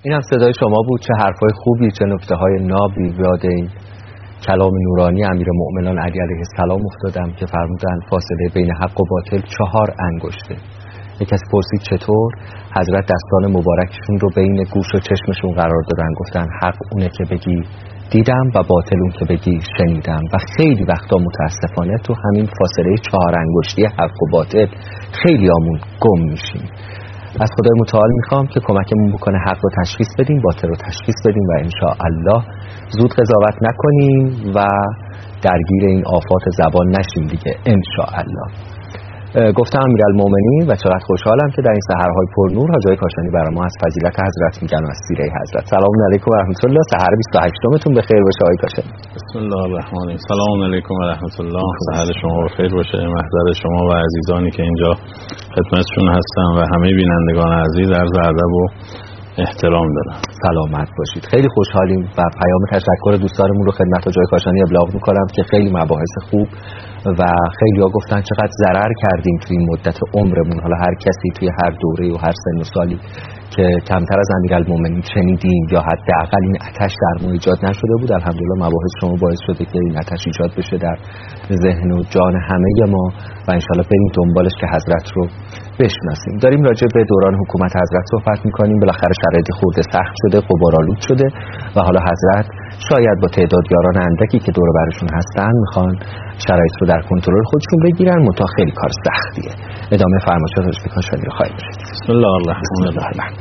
این هم صدای شما بود. چه حرفای خوبی، چه نکته‌های نابی. یاد این کلام نورانی امیرالمؤمنان علی علیه السلام افتادم که فرمودن فاصله بین حق و باطل 4 انگشته. یک کسی پرسید چطور؟ حضرت دستان مبارکشون رو بین گوش و چشمشون قرار دادن، گفتن حق اونه که بگی دیدم و باطل اون که بگی شنیدم. و خیلی وقتا متاسفانه تو همین فاصله 4 انگشتی حق و باطل خیلی آمون گم میشیم. از خدای متعال میخوام که کمکمون بکنه حق رو تشخیص بدیم، باطل رو تشخیص بدیم و انشاءالله زود قضاوت نکنیم و درگیر این آفات زبان نشیم دیگه انشاءالله. گفتم امیرالمؤمنین و چقدر خوشحالم که در این سحرهای پرنور حاجی کاشانی برای ما از فضیلت حضرت میگن و از سیره حضرت. سلام علیکم و رحمت الله. سحر 28متون بخیر باشه آقای کاشانی. بسم الله الرحمن الرحیم. سلام علیکم و رحمت الله. سحر شما بخیر باشه. محضر شما و عزیزانی که اینجا خدمتشون هستم و همه بینندگان عزیز عرض ادب و احترام دارم. سلامت باشید. خیلی خوشحالیم و پیام تشکر دوستانمون رو خدمت حاجی کاشانی ابلاغ می‌کنم که خیلی مباحث خوب و خیلی‌ها گفتن چقدر ضرر کردیم توی این مدت عمرمون. حالا هر کسی توی هر دوره و هر سن و سالی که کمتر از امیرالمؤمنین شنیدیم یا حداقل این آتش در ما ایجاد نشده بود، الحمدلله مباحث شما باعث شده که این آتش ایجاد بشه در ذهن و جان همه ما و انشالله بریم دنبالش که حضرت رو بشناسیم. داریم راجع به دوران حکومت حضرت صحبت می‌کنیم. بالاخره شرایط خورده سخت شده، غبارآلود شده و حالا حضرت شاید با تعداد یاران اندکی که دور برشون هستن میخوان شرایط رو در کنترل خودشون بگیرن، منتها خیلی کار سختیه. ادامه فرمایشات حاجی کاشانی رو خواهیم شنید. بسم الله الرحمن الرحیم.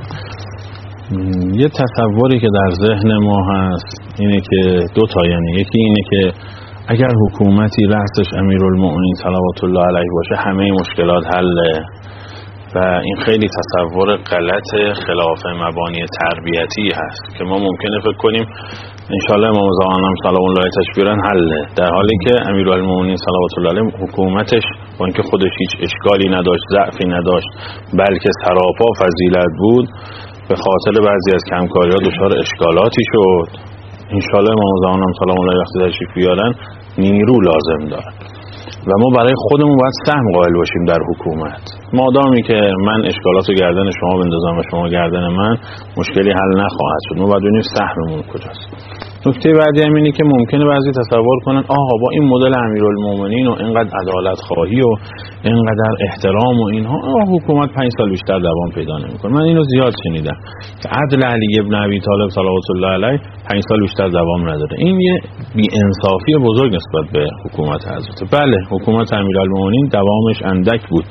یه تصوری که در ذهن ما هست اینه که دو تا، یعنی یکی اینه که اگر حکومتی رأسش امیرالمؤمنین صلوات الله علیه باشه همه مشکلات حله و این خیلی تصور غلط خلاف مبانی تربیتی هست که ما ممکنه فکر کنیم انشالله امام زمان سلام الله تشبیرن حله، در حالی که امیرالمؤمنین صلوات الله علیه حکومتش با اینکه خودش هیچ اشکالی نداشت، ضعفی نداشت، بلکه سراپا فضیلت بود، به خاطر بعضی از کمکاری‌ها دچار اشکالاتی شد. انشالله امام زمان سلام الله وقتی تشریف بیارن نیرو لازم دارن و ما برای خودمون باید سهم قائل باشیم در حکومت. مادامی که من اشکالاتو گردن شما بندازم و شما گردن من، مشکلی حل نخواهد شد. ما باید ببینیم سهممون کجاست. نکته بعدی هم اینه که ممکنه بعضی تصور کنن آها با این مدل امیرالمؤمنین و اینقدر عدالت خواهی و اینقدر احترام و اینها حکومت 5 سال بیشتر دوام پیدا نمیکنه. من اینو زیاد شنیدم که عدل علی ابن ابی طالب صلوات الله علیه 5 سال بیشتر دوام نداره. این یه بی‌انصافی بزرگ نسبت به حکومت حضرت. بله حکومت امیرالمؤمنین دوامش اندک بود،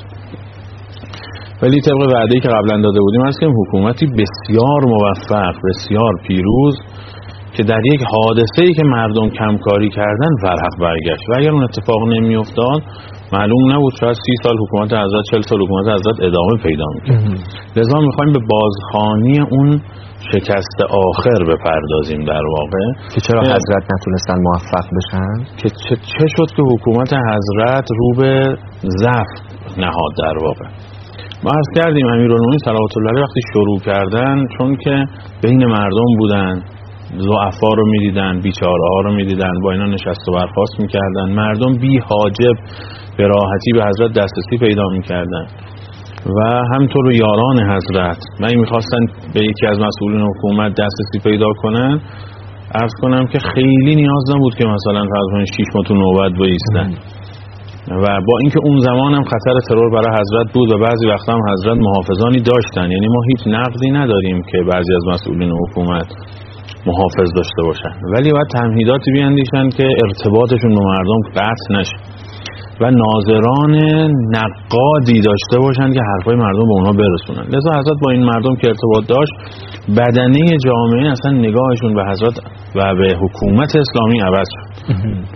ولی طبق وعده‌ای که قبلا داده بودیم هست که حکومتی بسیار موفق، بسیار پیروز که در یک حادثه‌ای که مردم کمکاری کردن فرحق برگشت و اگر اون اتفاق نمی‌افتاد معلوم نبود شاید 30 سال حکومت حضرت، 40 سال حکومت حضرت ادامه پیدا می‌کرد. لذا می‌خوایم به بازخوانی اون شکست آخر بپردازیم در واقع که چرا حضرت نتونستن موفق بشن، که چه شد که حکومت حضرت رو به ضعف نهاد. در واقع ما عرض کردیم امیرالمؤمنین صلوات الله علیه وقتی شروع کردن، چون که بین مردم بودن، ضعفا رو می‌دیدن، بیچاره‌ها رو می‌دیدن، با اینا نشست و برخاست می‌کردن، مردم بی حاجب به راحتی به حضرت دسترسی پیدا می‌کردن و همطور یاران حضرت و می‌خواستن به یکی از مسئولین حکومت دسترسی پیدا کنن. عرض کنم که خیلی نیاز نبود که مثلا فرض 6 ماه تو نوبت بایستن و با اینکه اون زمان هم خطر ترور برای حضرت بود و بعضی وقتا هم حضرت محافظانی داشتن، یعنی ما هیچ نقدی نداریم که بعضی از مسئولین حکومت محافظ داشته باشن، ولی باید تمهیداتی بیاندیشن که ارتباطشون با مردم قطع نشه و ناظران نقادی داشته باشن که حرفای مردم به اونا برسونن. لذا حضرت با این مردم که ارتباط داشت، بدنه جامعه اصلا نگاهشون به حضرت و به حکومت اسلامی عوض شد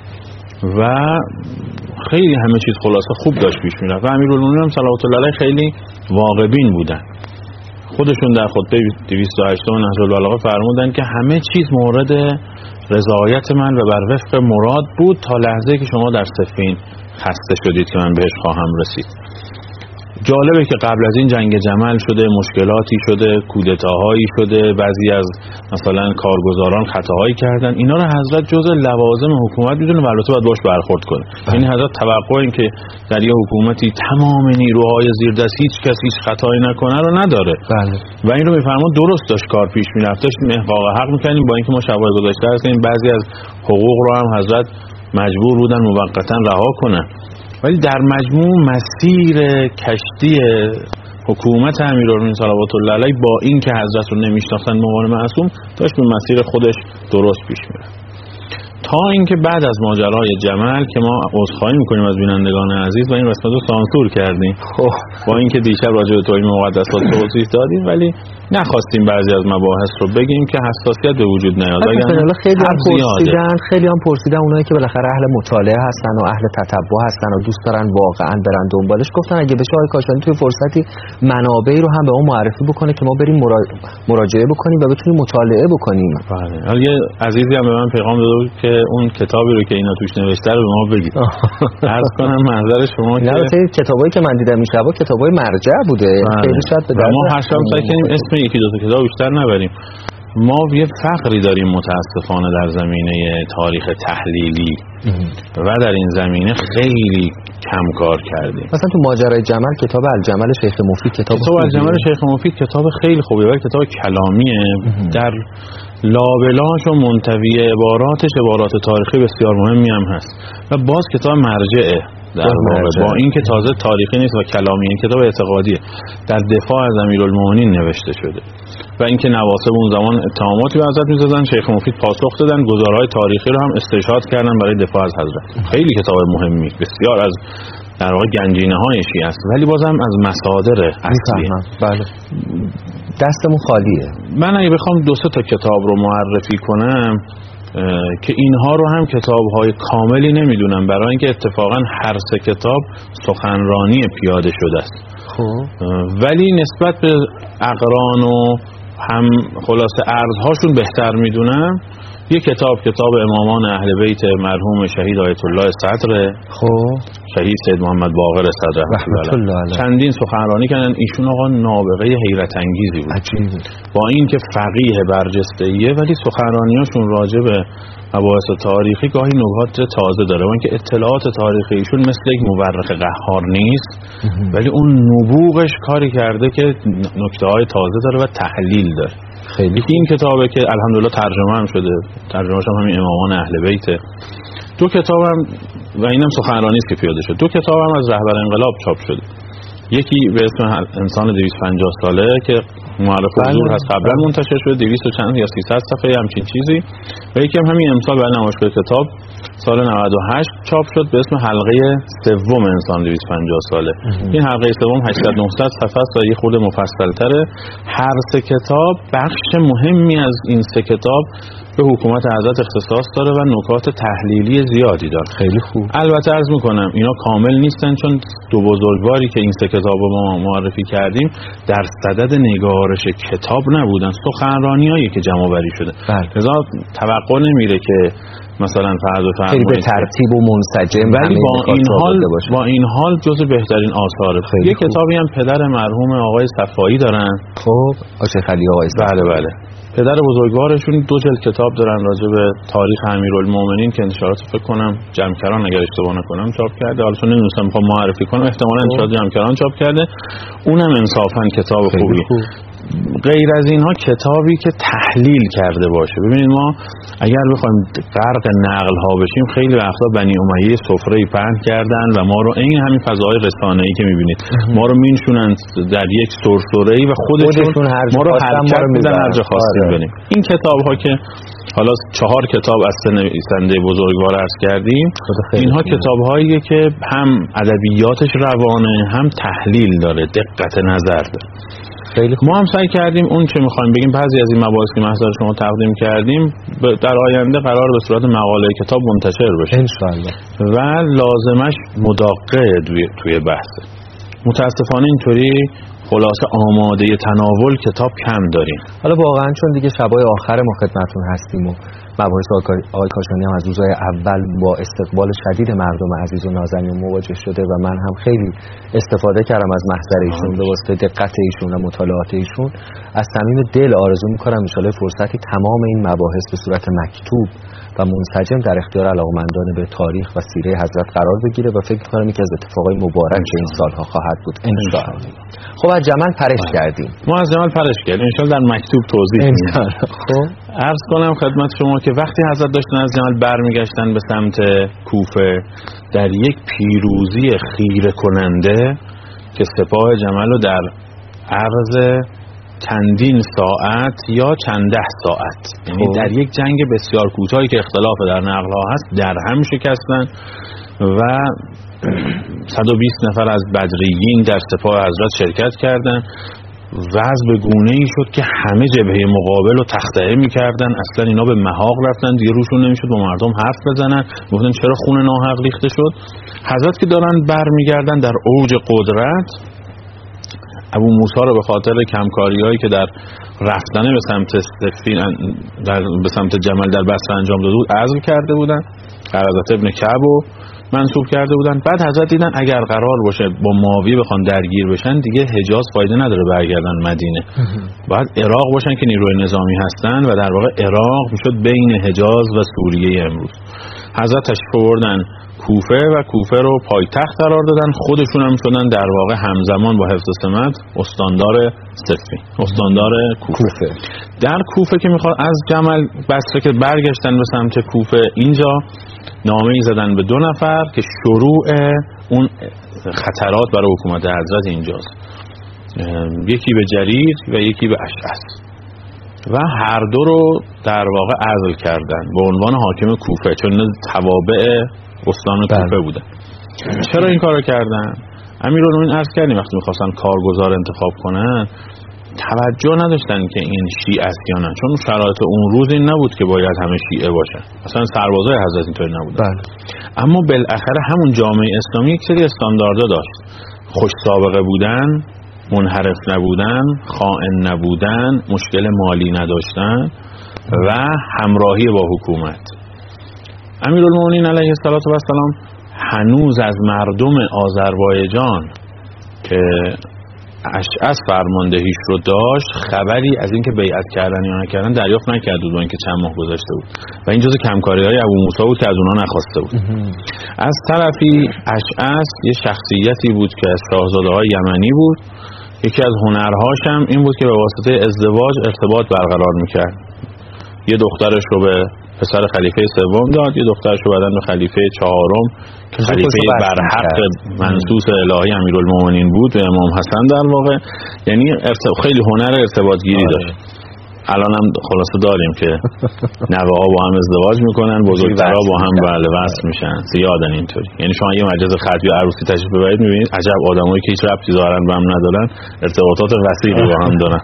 و خیلی همه چیز خلاصه خوب داشت پیش میرفت و امیرالمؤمنین صلوات الله علیه خیلی واقع‌بین بودن. خودشون در خطبه 208 نهج البلاغه فرمودن که همه چیز مورد رضایت من و بر وفق مراد بود تا لحظه‌ای که شما در صفین خسته شدید که من بهش خواهم رسید. جالبه که قبل از این جنگ جمل شده، مشکلاتی شده، کودتاهایی شده، بعضی از مثلا کارگزاران خطاهایی کردن، اینا رو حضرت جزء لوازم حکومت میدونه و البته باید باش برخورد کنه. یعنی حضرت توقع این که در یه حکومتی تمام نیروهای زیردست هیچ کسی هیچ خطایی نکنه رو نداره. بله. و این رو میفرمان درست داشت کار پیش میرفتش، احقاق حق میکنیم. با اینکه ما شبای گذشته هستیم بعضی از حقوق رو هم حضرت مجبور بودن موقتا رها کنن، ولی در مجموع مسیر کشتی حکومت امیرالمومنین صلوات الله علیه با این که حضرت رو نمیشناختن موان معصوم داشت به مسیر خودش درست پیش میره، تا اینکه بعد از ماجرای جمل که ما عذرخواهی میکنیم از بینندگان عزیز و این قسمت رو سانسور کردیم با اینکه دیشب راجع به توهین مقدسات توضیح دادیم ولی نخواستیم بعضی از مباحث رو بگیم که حساسیت به وجود نیاد. خیلی هم پرسیدن اونایی که بالاخره اهل مطالعه هستن و اهل تتبع هستن و دوست دارن واقعا برن دنبالش، گفتن اگه بشه آقای کاشانی توی فرصتی منابعی رو هم به اون معرفی بکنه که ما بریم مراجعه بکنیم و بتونیم مطالعه بکنیم. بله. حالا عزیزی هم به من پیغام داده بود که اون کتابی رو که اینا توش نوشته رو به ما بگید. عرض کنم محضر شما که نه کتابایی که من دیدم میشبا کتابای مرجع بوده. خیلی شاید به ما هر شب سعی کنیم اسم یکی دو تا کتاب بیشتر نبریم. ما یه فقری داریم متاسفانه در زمینه تاریخ تحلیلی و در این زمینه خیلی کم کار کردیم. مثلا تو ماجرای جمل کتاب الجمل شیخ مفید کتاب الجمل شیخ مفید کتاب خیلی خوبه ولی کتاب کلامیه. در لابلاش و منتوی عباراتش عبارات تاریخی بسیار مهمی هم هست و باز کتاب مرجعه در واقع با این که تازه تاریخی نیست و کلامی، این کتاب اعتقادیه، در دفاع از امیرالمومنین نوشته شده و اینکه نواسب اون زمان اتهاماتی به حضرت می‌زدن، شیخ مفید پاسخ دادن، گزارهای تاریخی رو هم استشهاد کردن برای دفاع از حضرت. خیلی کتاب مهمی، بسیار از در واقع گنجینه‌های شیعه است ولی بازم از مصادر اصلی. بله. دستمون خالیه. من اگه بخوام دو سه تا کتاب رو معرفی کنم که اینها رو هم کتاب‌های کاملی نمیدونم برای اینکه اتفاقا هر سه کتاب سخنرانی پیاده شده است. ولی نسبت به اقران و هم خلاصه ارزهاشون بهتر میدونم. یک کتاب امامان اهل بیت مرحوم شهید آیت الله صدر، شهید سید محمد باقر صدر رحمت الله علیه، چندین سخنرانی کردن. ایشون آقا نابغه حیرت انگیزی بود. با این که فقیه برجسته‌ایه ولی سخنرانیاشون راجع به مباحث تاریخی گاهی نکات تازه داره و اینکه اطلاعات تاریخی ایشون مثل یک مورخ قهار نیست ولی اون نبوغش کاری کرده که نکته‌های تازه داره و تحلیل داره. خیلی این کتابه که الحمدلله ترجمه هم شده، ترجمه‌اش هم همین امامان اهل بیته. دو کتابم و اینم سخنرانی است که پیاده شد. دو کتابم از رهبر انقلاب چاپ شده. یکی به اسم انسان 250 ساله که معرف حضور هست، قبلا منتشر شده 200 و چند یا 300 صفحه همچین چیزی، و یکی هم همین امسال برای نمایشگاه کتاب سال 98 چاپ شد به اسم حلقه سوم انسان 250 ساله. این حلقه سوم 800 900 صفحه است و یه خورده مفصل‌تره. هر سه کتاب بخش مهمی از این سه کتاب به حکومت حضرت اختصاص داره و نکات تحلیلی زیادی داره. خیلی خوب. البته عرض میکنم اینا کامل نیستن چون دو بزرگواری که این سه کتاب رو ما معرفی کردیم در صدد نگارش کتاب نبودن، سخنرانیایی که جمع آوری شده. لذا توقع نمیره که مثلا فرض خیلی به ترتیب و منسجم، ولی با این حال جزو بهترین آثاره. یه کتابی هم پدر مرحوم آقای صفایی دارن. خب شیخ علی آقای صفایی. بله. پدر بزرگوارشون 2 جلد کتاب دارن راجع به تاریخ امیرالمومنین که انتشارات فکر کنم جمکران اگر اشتباه نکنم چاپ کرده. حالا چون نمی‌دونم می‌خوام معرفی کنم، احتمالاً انتشارات جمکران چاپ کرده. اونم انصافاً کتاب خوبیه. غیر از اینها کتابی که تحلیل کرده باشه. ببینید ما اگر بخوایم غرق نقل ها بشیم خیلی وقتا بنی امیه سفره‌ای پهن کردن و ما رو این همین فضای رسانه‌ای که می‌بینید ما رو مینشونن در یک سرسره‌ای و خودشون ما رو حرکت میدن هر جا خواستیم بریم. این کتاب‌ها که حالا 4 کتاب از نویسنده بزرگوار عرض کردیم، اینها کتاب‌هاییه که هم ادبیاتش روانه هم تحلیل داره، دقت نظر داره. ما هم سعی کردیم اون چه میخوایم بگیم بعضی از این مباحث که محضر شما تقدیم کردیم در آینده قرار به صورت مقاله کتاب منتشر بشه انشاءالله و لازمش مداقه توی بحثه. متاسفانه اینطوری خلاصه آماده تناول کتاب کم داریم. حالا واقعا چون دیگه شبای آخر ما خدمتتون هستیم و مباحث آقای کاشانی هم از روزهای اول با استقبال شدید مردم عزیز و نازنین مواجه شده و من هم خیلی استفاده کردم از محضر ایشون به واسطه دقت ایشون و مطالعات ایشون. از صمیم دل آرزو می‌کنم ان شاءالله فرصتی تمام این مباحث به صورت مکتوب و منسجم در اختیار علاقه‌مندان به تاریخ و سیره حضرت قرار بگیره و فکر می‌کنم یکی از اتفاقای مبارک این سالها خواهد بود ان شاء الله. خب از جمل پرش کردیم. ما از جمل پرش کردیم ان شاء الله در مکتوب توضیح میدیم. خب عرض کنم خدمت شما که وقتی حضرت داشتن از جمل برمیگشتن به سمت کوفه، در یک پیروزی خیره کننده که سپاه جمل رو در عرض چندین ساعت یا چند ده ساعت، یعنی در یک جنگ بسیار کوتاهی که اختلاف در نقل‌ها هست، در هم شکستن و 120 نفر از بدریین در سپاه حضرت شرکت کردند. وضع به گونه‌ای شد که همه جبهه مقابل رو تخطئه می‌کردن. اصلا اینا به محاق رفتن، دیگه روشون نمیشد با مردم حرف بزنن. گفتن چرا خون ناحق ریخته شد؟ حضرت که دارن برمیگردن در اوج قدرت، ابو موسی رو به خاطر کمکاری‌هایی که در رفتن به سمت صفین به سمت جمل در بصره انجام داده بود عزل کرده بودن، قرظة ابن کعب رو منصوب کرده بودن. بعد حضرت دیدن اگر قرار باشه با معاویه بخوان درگیر بشن دیگه حجاز فایده نداره برگردن مدینه، باید عراق باشن که نیروی نظامی هستن و در واقع عراق میشد بین حجاز و سوریه امروز. حضرت تشریف آوردن کوفه و کوفه رو پایتخت قرار دادن، خودشون هم شدن در واقع همزمان با حفظ سمت استاندار صفین، استاندار کوفه. در کوفه که میخواد از جمل بصره که برگشتن به سمت کوفه، اینجا نامه‌ای زدن به 2 نفر که شروع اون خطرات برای حکومت حضرت اینجاست، یکی به جریر و یکی به اشعث، و هر دو رو در واقع عزل کردن به عنوان حاکم کوفه، چون توابع استان کوفه بودن. چرا این کارو کردن؟ امیرالمومنین عرض کردیم وقتی می‌خواستن کارگزار انتخاب کنن توجه نداشتن که این شیعه است یا نه، چون شرایط اون روز این نبود که باید همه شیعه باشن، مثلا سربازای حضرت اینطوری نبودن. اما بالاخره همون جامعه اسلامی یک سری استانداردها داشت، خوش سابقه بودن، منحرف نبودن، خائن نبودن، مشکل مالی نداشتن و همراهی با حکومت. امیرالمومنین علیه السلام هنوز از مردم آذربایجان که اشعث فرماندهیش رو داشت خبری از اینکه بیعت کردن یا نکردن دریافت نکرده بود، با اینکه چند ماه گذشته بود و این جزء کمکاری‌های ابو موسی بود که از اونها نخواسته بود. از طرفی اشعث یه شخصیتی بود که از شاهزاده‌های یمنی بود، یکی از هنرهاش هم این بود که به واسطه ازدواج ارتباط برقرار میکرد. یه دخترش رو به پسر خلیفه سوم داد، یه دخترش رو بعدن به خلیفه چهارم که خلیفه برحق منصوص الهی امیرالمومنین بود و امام حسن در واقع، یعنی خیلی هنر ارتباط گیری داشت. الان هم خلاصه داریم که نوه ها با هم ازدواج میکنن، بزرگترها با هم بله وصل میشن، زیادن اینطوری. یعنی شما یه مجلس ختمی عروسی تشریف ببرید میبینید عجب آدمایی که هیچ ربطی دارن به هم ندارن ارتباطات وسیعی با هم دارن.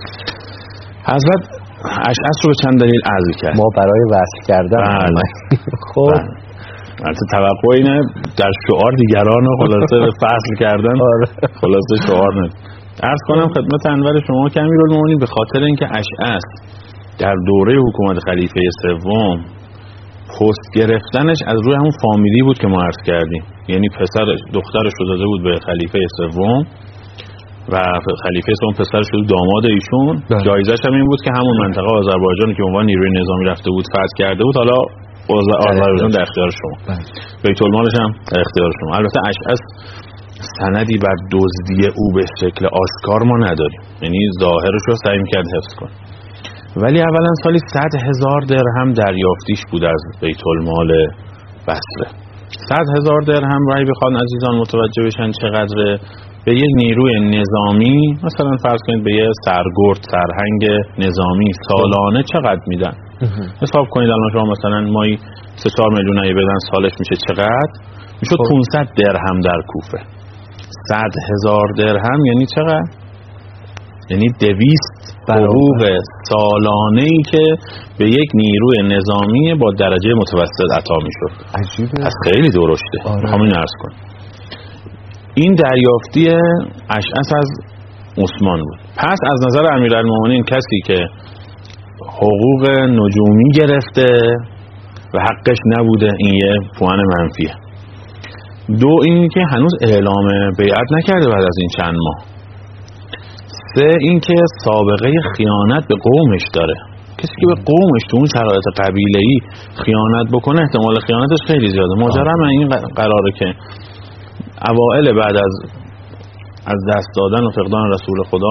حضرت اشعث رو به چند دلیل عزل کرد. ما برای وصل کردن خب البته توقع اینه در شعار دیگران رو خلاصه به فصل کردن، خلاصه شعار نه. عرض کنم خدمت انور شما که امیرالمومنین به خاطر اینکه اشعث در دوره حکومت خلیفه سوم پست گرفتنش از روی همون فامیلی بود که ما عرض کردیم، یعنی دخترش رو داده بود به خلیفه سوم و خلیفه سوم پسرش بود داماد ایشون، جایزش هم این بود که همون منطقه آذربایجان که عنوان نیروی نظامی رفته بود فتح کرده بود، حالا آذربایجان در اختیار شما، بیت المالش هم در اختیار شما. البته اشعث سندی بر دزدی او به شکل آشکار ما نداریم، یعنی ظاهرش رو سعی می‌کرد حفظ کنه، ولی اولا سالی 100,000 درهم دریافتیش بود از بیت المال بصره. 100,000 درهم رای بخوان عزیزان متوجه بشن چقدره. به یک نیروی نظامی مثلا فرض کنید به یه سرگرد سرهنگ نظامی سالانه چقدر میدن؟ حساب کنید الان شما مثلا مایی 3-4 میلیون اگه بدن سالش میشه چقدر؟ میشه 500 درهم در کوفه. 100,000 درهم یعنی چقدر؟ یعنی 200 حقوق سالانه‌ای که به یک نیروی نظامی با درجه متوسط عطا میشد. عجیبه. از خیلی درشته. همین عرض کن. این دریافتی اشعث از عثمان بود. پس از نظر امیرالمومنین کسی که حقوق نجومی گرفته و حقش نبوده، این یه پوان منفیه. دو، این که هنوز اعلام بیعت نکرده بعد از این چند ماه. سه، این که سابقه خیانت به قومش داره. کسی که به قومش تو اون شرایط قبیله‌ای خیانت بکنه احتمال خیانتش خیلی زیاده. ماجرا این قراره که اوائل بعد از دست دادن و فقدان رسول خدا،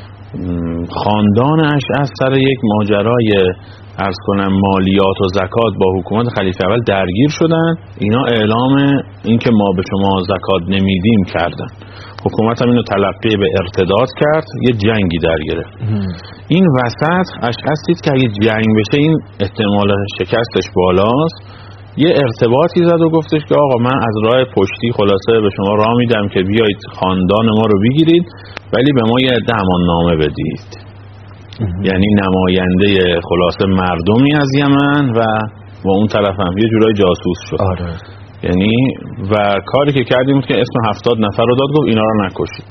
خاندان اشعث سر یک ماجرای عرض کنم مالیات و زکات با حکومت خلیفه اول درگیر شدن. اینا اعلام این که ما به شما زکات نمیدیم کردن. حکومت هم اینو تلقی به ارتداد کرد، یه جنگی در گرفت. این وسط اشعث دید که اگه جنگ بشه این احتمال شکستش بالاست، یه ارتباطی زد و گفتش که آقا من از راه پشتی خلاصه به شما راه میدم که بیایید خاندان ما رو بگیرید، ولی به ما یه عده اماننامه بدید. یعنی نماینده خلاصه مردمی از یمن و با اون طرف هم یه جورای جاسوس شد. یعنی و کاری که کردیم بود که اسم 70 نفر رو داد، گفت اینا رو نکشید.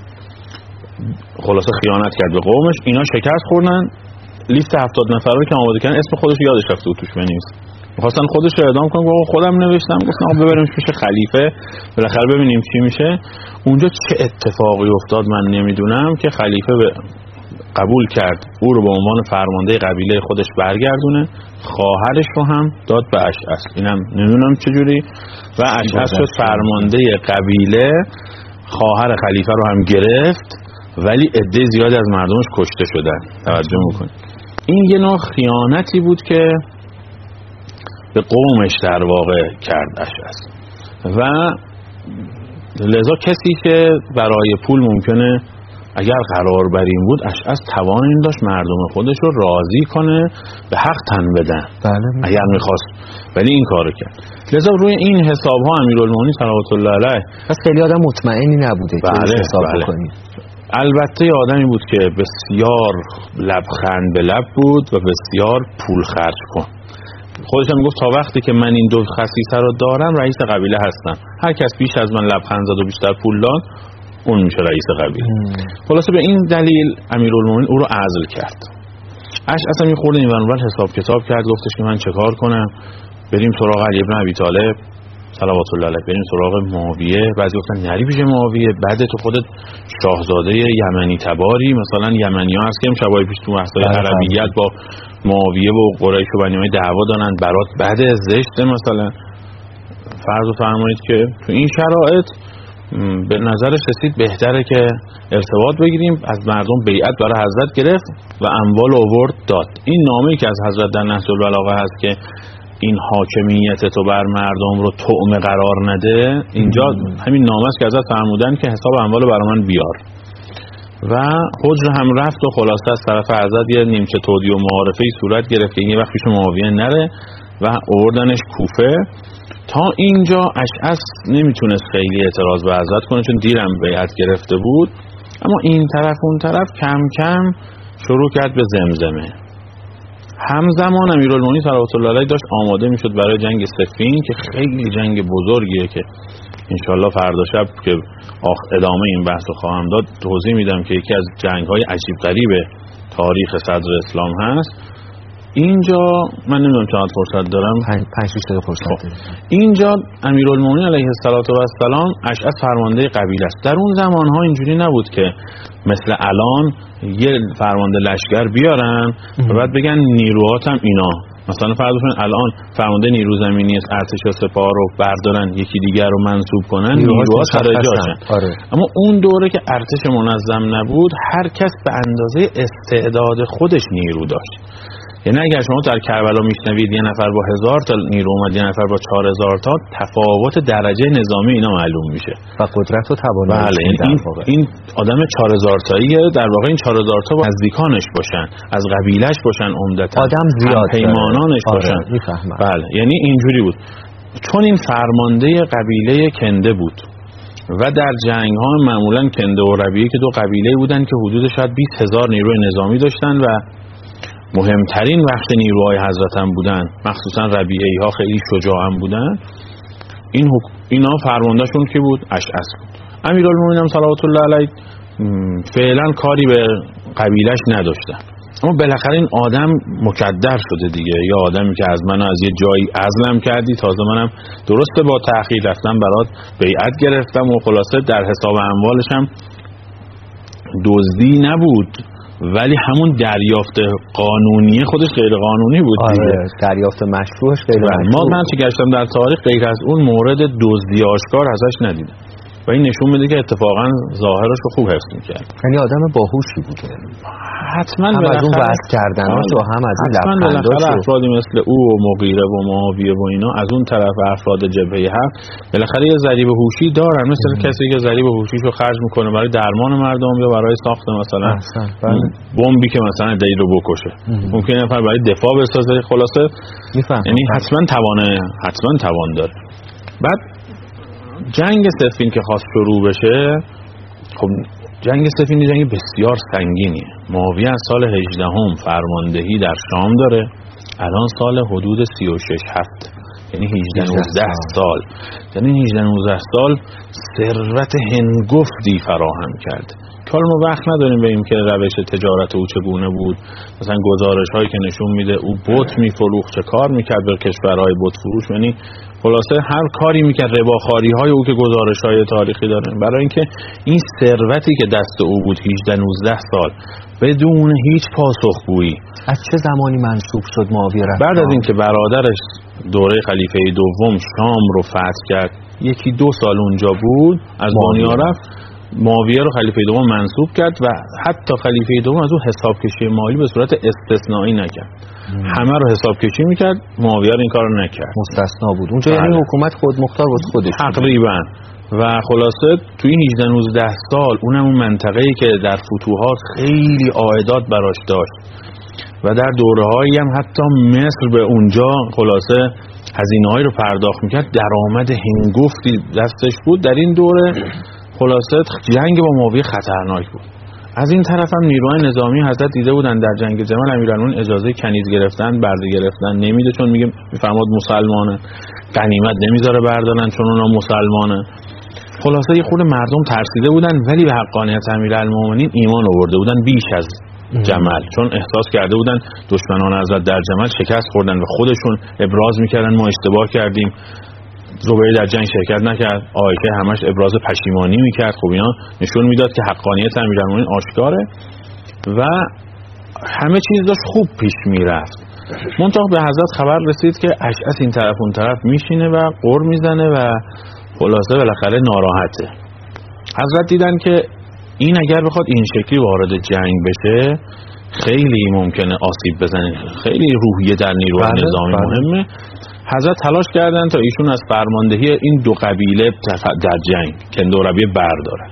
خلاصه خیانت کرد به قومش. اینا شکست خوردن. لیست 70 نفر رو که آماده کردن اسم خودش یادش رفته بود توش بنویسه. می‌خواستن خودش رو اعدام کنن، گفت خودم نوشتم. گفتن آقا ببریمش پیش خلیفه بالاخره ببینیم چی میشه. اونجا چه اتفاقی افتاد من نمیدونم که خلیفه قبول کرد او رو به عنوان فرمانده قبیله خودش برگردونه، خواهرش رو هم داد به اشعث. اینم نمیدونم چجوری. و اشعث شد فرمانده قبیله، خواهر خلیفه رو هم گرفت، ولی عده زیادی از مردمش کشته شدن. توجه میکنید این یه نوع خیانتی بود که به قومش در واقع کرد اشعث. و لذا کسی که برای پول ممکنه اگر قرار بر این بود، اشعث توان این داشت مردم خودش رو راضی کنه به حق تن بدن. اگر میخواست، ولی این کارو کرد. لذا روی این حساب ها امیرالمومنین صلوات الله علیه پس خیلی آدم مطمئنی نبوده که حساب کنید. البته آدمی بود که بسیار لبخند به لب بود و بسیار پول خرج کن. خودش هم گفت تا وقتی که من این دو خصیصه رو دارم رئیس قبیله هستم. هر کس بیش از من لبخند زد و بیشتر پول داد، اون میشه رئیس قبیله. خلاصه به این دلیل امیرالمومنین او رو عزل کرد. اشعث هم خورده این ور حساب کتاب کرد، گفتش که من چه کار کنم؟ بریم سراغ علی بن ابی طالب صلوات الله علیه، بریم سراغ معاویه. بعضی گفتن نری پیش معاویه، بعد تو خودت شاهزاده یمنی تباری، مثلا یمنی‌ها هست که شبای پیش تو بحث‌های عربیت با معاویه و قریش و بنی امیه دعوا دارن، برات بعد زشت مثلا. فرض فرمایید که تو این شرایط به نظرش رسید بهتره که ارتباط بگیریم، از مردم بیعت برای حضرت گرفت و اموال آورد داد. این نامه‌ای که از حضرت در نهج البلاغه هست که این حاکمیت تو بر مردم رو طعمه قرار نده، اینجا همین نامه است که ازت فرمودن که حساب اموال برای من بیار. و حجر هم رفت و خلاصه از طرف حضرت یه نیمچه تودی و معارفه‌ای صورت گرفت که این یه وقت پیش معاویه نره و آوردنش کوفه. تا اینجا اشعث نمیتونست خیلی اعتراض به حضرت کنه چون دیرم بیعت گرفته بود، اما این طرف اون طرف کم کم شروع کرد به زمزمه. همزمان امیرالمومنین صلوات الله علیه داشت آماده میشد برای جنگ صفین که خیلی جنگ بزرگیه که انشالله فردا شب که ادامه این بحث رو خواهم داد توضیح میدم که یکی از جنگ‌های عجیب غریب تاریخ صدر اسلام هست. اینجا من نمیدونم چقدر فرصت دارم، 5-6 دقیقه فرصت دارم. اینجا امیرالمومنین علیه السلام اشعث فرمانده قبیله است. در اون زمانها اینجوری نبود که مثل الان یه فرمانده لشکر بیارن و بعد بگن نیروهاتم اینا. مثلا فرض کنید الان فرمانده نیرو زمینی ارتش و سپاه رو بردارن یکی دیگر رو منصوب کنن، نیروها سر جاشن. اما اون دوره که ارتش منظم نبود، هر کس به اندازه استعداد خودش نیرو داشت. یعنی اگر شما در کربلا میشنوید یه نفر با 1000 تا نیرو اومد، یه نفر با 4000 تا، تفاوت درجه نظامی اینا معلوم میشه و قدرت و توانایی. بله، این آدم 4000 تاییه، در واقع این 4000 تا نزدیکانش باشن، از قبیلهش باشن، عمدتا آدم زیاد پیمانانش باشن. بله، یعنی اینجوری بود. چون این فرمانده قبیله کنده بود و در جنگ ها معمولا کنده و ربیعه که دو قبیله بودن که حدود شاید 20000 نیروی نظامی داشتن و مهمترین بخش نیروهای حضرت هم بودن، مخصوصا ربیعی ها خیلی شجاع هم بودن. اینا فرماندهشون کی بود؟ اشعث بود. امیرالمومنین صلوات الله علیه فعلا کاری به قبیلش نداشتن. اما بالاخره این آدم مکدر شده دیگه، یا آدمی که از من از یه جایی عزلم کردی، تازه منم درسته با تأخیر رفتم برات بیعت گرفتم و خلاصه در حساب اموالش هم دزدی نبود، ولی همون دریافت قانونی خودش غیر قانونی بود دیگه. آره، دریافت مشروعش غیر مشروع. من چه گشتم در تاریخ غیر از اون مورد دزدی آشکار ازش ندیدم و این نشون میده که اتفاقا ظاهرش رو خوب حفظ می‌کرد. یعنی آدم باهوشی بوده. حتما هم از اون بحث کردناش و هم از این لبخنداش. افرادی مثل او و مغیره و معاویه و اینا از اون طرف افراد جبهه حق بالاخره یه ضریب هوشی دارن، مثل کسی که ضریب هوشیشو خرج میکنه برای درمان مردم یا برای ساخت مثلا بمبی که مثلا دایی رو بکشه. ممکنه نفر برای دفاع بسازه. خلاصه یعنی حتما توان داره. بعد جنگ صفین که خواست شروع بشه، خب جنگ صفین جنگ بسیار سنگینیه. معاویه از سال 18 فرماندهی در شام داره، الان سال حدود 36-7، یعنی 18-19 سال. یعنی 18-19 سال ثروت هنگفتی فراهم کرده. حالا ما وقت نداریم بریم که روش تجارت او چگونه بود، مثلا گزارش هایی که نشون میده او بت میفروخت، چه کار میکرد به کشورهای بت فروش، یعنی خلاصه هر کاری میکرد، رباخاری های او که گزارش های تاریخی داره. برای اینکه این ثروتی که دست او بود 18-19 سال بدون هیچ پاسخگویی. از چه زمانی منسوب شد معاویه رفت؟ بعد از اینکه برادرش دوره خلیفه دوم شام رو فتح کرد، 1-2 سال اونجا بود، از دنیا رفت. معاویه رو خلیفه دوم منصوب کرد و حتی خلیفه دوم از اون حساب کشی مالی به صورت استثنایی نکرد. همه رو حساب کشی میکرد، معاویه رو این کار رو نکرد، مستثنا بود اونجا. یعنی حکومت خودمختار بود خودش تقریبا. و خلاصه توی 18-19 سال اونم اون منطقه‌ای که در فتوحات خیلی عایدات براش داشت و در دوره‌هایی هم حتی مصر به اونجا خلاصه هزینه‌هایی رو پرداخت میکرد، درآمد هنگفتی دستش بود. در این دوره خلاصه جنگ با معاویه خطرناک بود. از این طرف هم نیروهای نظامی حضرت دیده بودن در جنگ جمل امیرالمومنین اجازه کنیز گرفتن، برده گرفتن نمیده، چون میگه میفرماد مسلمانه، غنیمت نمیذاره بردارن چون اونا مسلمانه. خلاصه یه خود مردم ترسیده بودن، ولی به حقانیت امیرالمومنین ایمان آورده بودن بیش از جمل، چون احساس کرده بودن دشمنان حضرت در جمل شکست خوردن و خودشون ابراز میکردن ما اشتباه کردیم. زبیر در جنگ شرکت نکرد، عایشه همش ابراز پشیمانی میکرد. خب اینا نشون میداد که حقانیت امیرالمومنین آشکاره و همه چیز داشت خوب پیش میرفت. منتها به حضرت خبر رسید که اشعث این طرف اون طرف میشینه و قر میزنه و خلاصه بالاخره ناراحته. حضرت دیدن که این اگر بخواد این شکلی وارد جنگ بشه خیلی ممکنه آسیب بزنه، خیلی روحیه در نیروی نظامی مهمه. حضرت تلاش کردن تا ایشون از فرماندهی این دو قبیله در جنگ کندوربیه برداره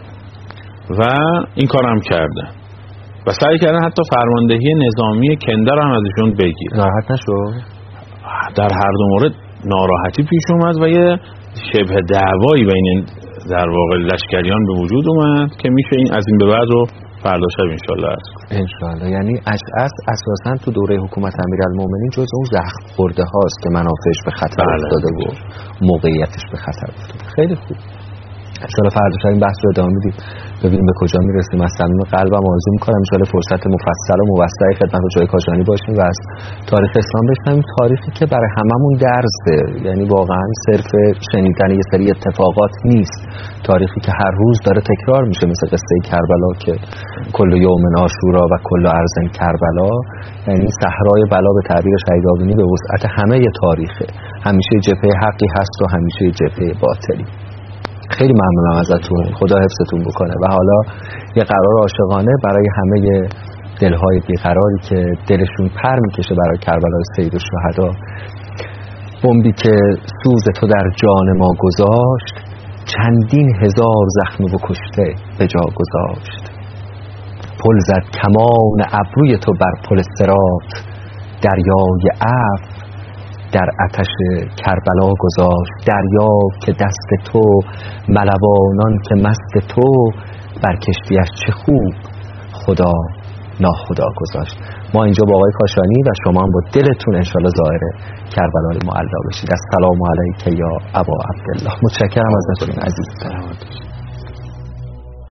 و این کار هم کردن و سعی کردن حتی فرماندهی نظامی کندر هم از ایشون بگیر. ناراحت نشد؟ در هر دو مورد ناراحتی پیش اومد و یه شبه دعوایی بین در واقع لشکریان به وجود اومد که میشه این از این به بعد رو فردا شب انشالله. یعنی اشعث اساساً تو دوره حکومت امیرالمومنین جز اون زخم خورده هاست که منافعش به خطر افتاده و موقعیتش به خطر افتاده. خیلی خوب. انشالله فردا شب این بحث رو ادامه میدیم، ببینیم به کجا میرسیم. از صمیم قلبم آرزو میکنم انشالله فرصت مفصل و موسع خدمت جای کاشانی باشیم و از تاریخ اسلام بشنویم، تاریخی که برای هممون درسه. یعنی واقعا صرف شنیدن یه سری اتفاقات نیست، تاریخی که هر روز داره تکرار میشه، مثل قصه کربلا که کل یوم عاشورا و کل ارض کربلا. یعنی صحرای بلا به تعبیر شهیدآبادی به وسعت همه تاریخه، همیشه جبهه حقی هست و همیشه جبهه باطلی. خیلی ممنونم ازتون، خدا حفظتون بکنه. و حالا یه قرار عاشقانه برای همه دلهای بیقراری که دلشون پر میکشه برای کربلای سید الشهدا. بمبی که سوز تو در جان ما گذاشت، چندین هزار زخم و کشته به جا گذاشت. پل زد کمان ابروی تو بر پل صراط، دریای عفو در آتش کربلا گذاشت. دریا که دست تو، ملوانان که مست تو، بر کشتیش چه خوب خدا ناخدا گذاشت. ما اینجا با آقای کاشانی و شما هم با دلتون انشالله ظاهر کربلای معلا بشید. السلام علیک یا ابا عبدالله. متشکرم ازتون عزیز.